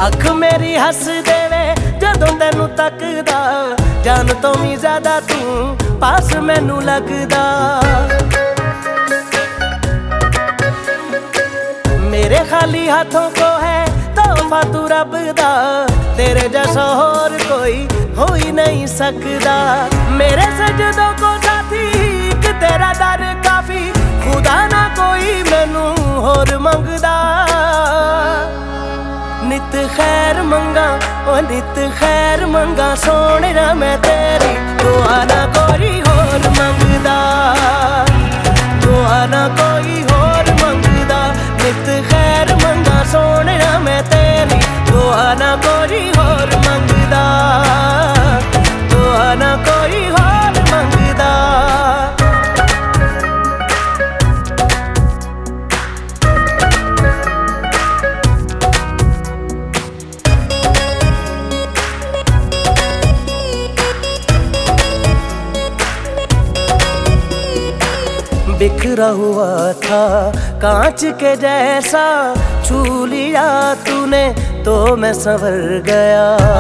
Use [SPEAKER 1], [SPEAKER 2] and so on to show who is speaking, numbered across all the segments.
[SPEAKER 1] अख मेरी हस देवे जदों तैनू तकदा, जान तो भी ज्यादा तू पास मैनू लगदा। मेरे खाली हाथों को है तोहफा तू रब दा, तेरे जैसा होर कोई हो ही नहीं सकदा। मेरे सजदों को साथी एक तेरा दर काफी, खुदा ना कोई मैनू होर मंगदा। नित खैर मंगा ओ नित खैर मंगा, सोने ना मैं तेरी दुआ ना कोई होर मंगदा, दुआ ना कोई होर मंगदा। नित खैर मंगा सोने ना मैं तेरी दुआ ना कोई होर मंगदा, दुआ ना कोई होर मंगदा। बिखरा हुआ था कांच के जैसा, छू लिया तूने तो मैं संवर गया।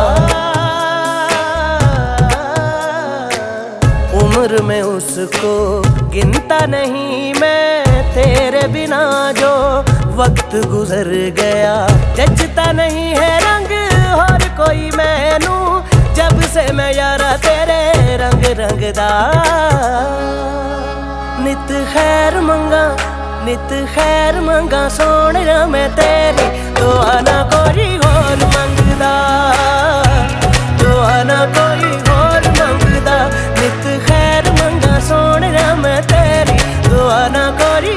[SPEAKER 1] उम्र में उसको गिनता नहीं मैं, तेरे बिना जो वक्त गुजर गया। जचता नहीं है रंग और कोई मैनू, जब से मैं यारा तेरे रंग रंगदा। नित खैर मंगा नित खैर मंगा, सोने ना मैं तेरी दुआ ना कोई होर मंगदा, दुआ ना कोई होर मंगदा। नित खैर मंगा सोने ना मैं तेरी दुआ ना कोई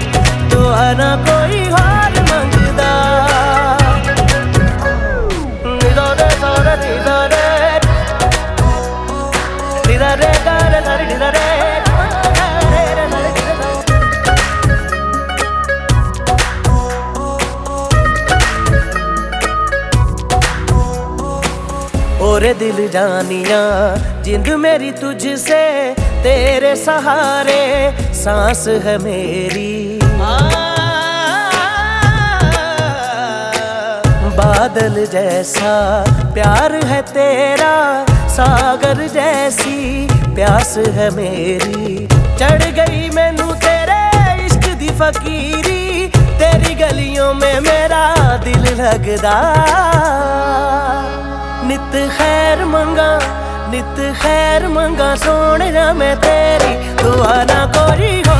[SPEAKER 1] होर मंगदा। निदा रे सारे निदा रे निदा रे गारे सारे निदा रे। ओरे दिल जानिया जिंद मेरी तुझसे, तेरे सहारे सांस है मेरी। बादल जैसा प्यार है तेरा, सागर जैसी प्यास है मेरी। चढ़ गई मैनू तेरे इश्क दी फकीरी, तेरी गलियों में मेरा दिल लगदा। नित खैर मंगा सोने ना मैं तेरी दुआ ना कोई